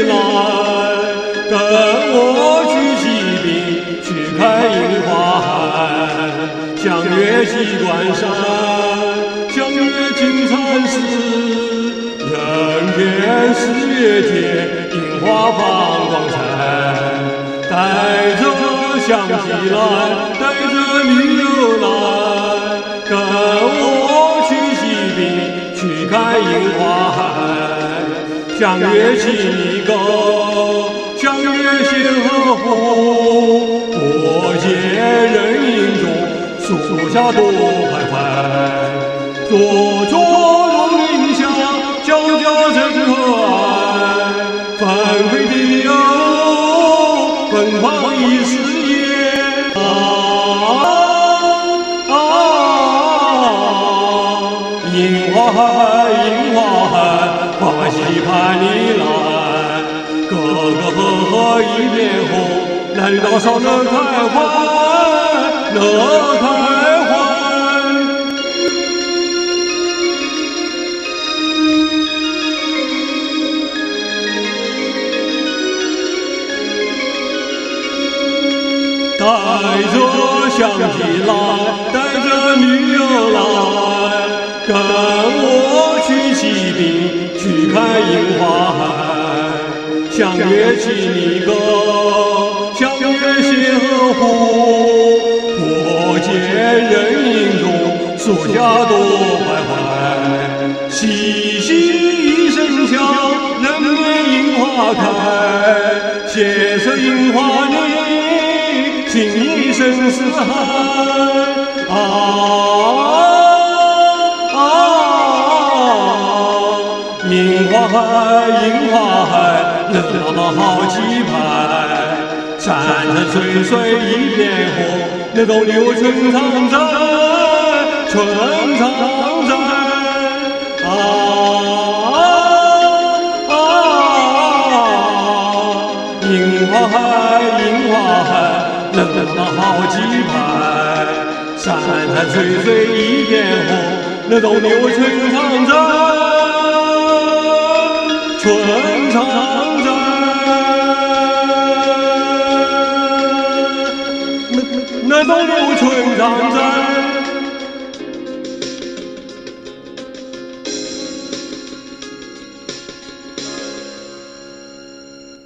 来，跟我去西滨去看樱花海。相约鸡冠山，相约金山寺，人间四月天，樱花放光彩。带着相机来，带着女友来，跟我去西滨去看樱花海。相约七沟，相约协和湖，过街人影中，树下多徘徊。左左榕林下，皎皎真可爱。纷飞的哟，奔跑一世界。樱花海，樱花海，花溪盼你来。哥哥和河一片红，男女老少乐开怀，乐开怀。带着相机来，带着女友来，跟我去西滨去看樱花海。相约七里沟，相约协和湖，过街人影中，树下多徘徊。细细一声响，人面樱花开，携手樱花林，情意深似海。樱花海，樱花海，热闹好气派。山山水水一片红，那东流春常在，春常在。樱花海，樱花海，热闹好气派。山山水水一片红，那东流春常在，春常在。那东流春常在。